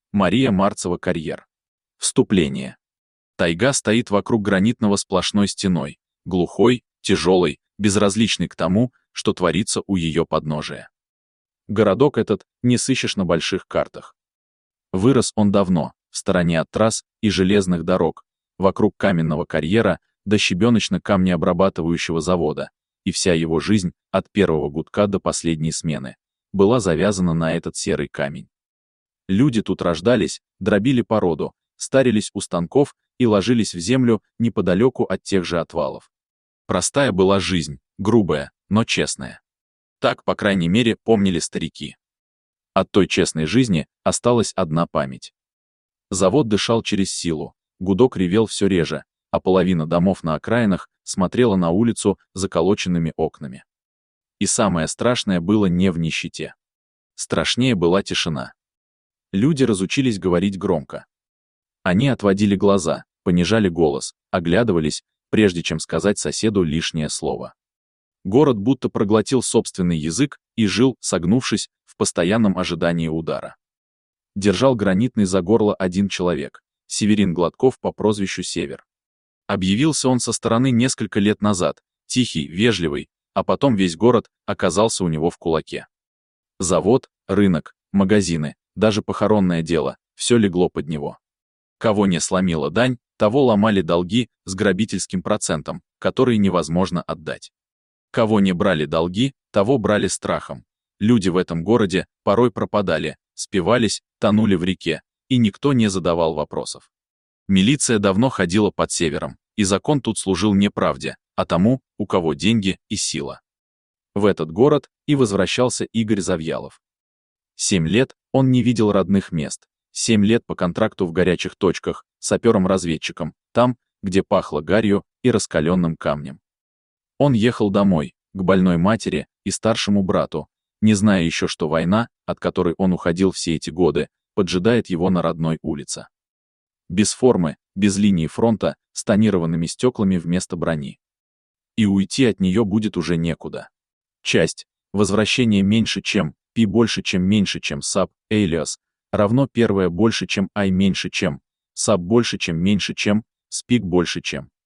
Мария Марцева, карьер. Вступление. Тайга стоит вокруг гранитного сплошной стеной, глухой, тяжелой, безразличной к тому, что творится у ее подножия. Городок этот не сыщешь на больших картах. Вырос он давно, в стороне от трасс и железных дорог, вокруг каменного карьера до щебеночно-камнеобрабатывающего завода, и вся его жизнь, от первого гудка до последней смены, была завязана на этот серый камень. Люди тут рождались, дробили породу, старились у станков и ложились в землю неподалеку от тех же отвалов. Простая была жизнь, грубая, но честная. Так, по крайней мере, помнили старики. От той честной жизни осталась одна память. Завод дышал через силу, гудок ревел все реже, а половина домов на окраинах смотрела на улицу заколоченными окнами. И самое страшное было не в нищете. Страшнее была тишина. Люди разучились говорить громко. Они отводили глаза, понижали голос, оглядывались, прежде чем сказать соседу лишнее слово. Город будто проглотил собственный язык и жил, согнувшись, в постоянном ожидании удара. Держал гранитный за горло один человек, Северин Гладков по прозвищу Север. Объявился он со стороны несколько лет назад, тихий, вежливый, а потом весь город оказался у него в кулаке. Завод, рынок, магазины, даже похоронное дело — все легло под него. Кого не сломила дань, того ломали долги с грабительским процентом, который невозможно отдать. Кого не брали долги, того брали страхом. Люди в этом городе порой пропадали, спивались, тонули в реке, и никто не задавал вопросов. Милиция давно ходила под Севером, и закон тут служил не правде, а тому, у кого деньги и сила. В этот город и возвращался Игорь Завьялов. 7 лет он не видел родных мест, 7 лет по контракту в горячих точках, сапером-разведчиком, там, где пахло гарью и раскаленным камнем. Он ехал домой, к больной матери и старшему брату, не зная еще, что война, от которой он уходил все эти годы, поджидает его на родной улице. Без формы, без линии фронта, с тонированными стеклами вместо брони. И уйти от нее будет уже некуда. Часть, возвращение меньше чем, π больше чем меньше чем саб, alias, равно первое больше чем I меньше чем, саб больше чем меньше чем, спик больше чем.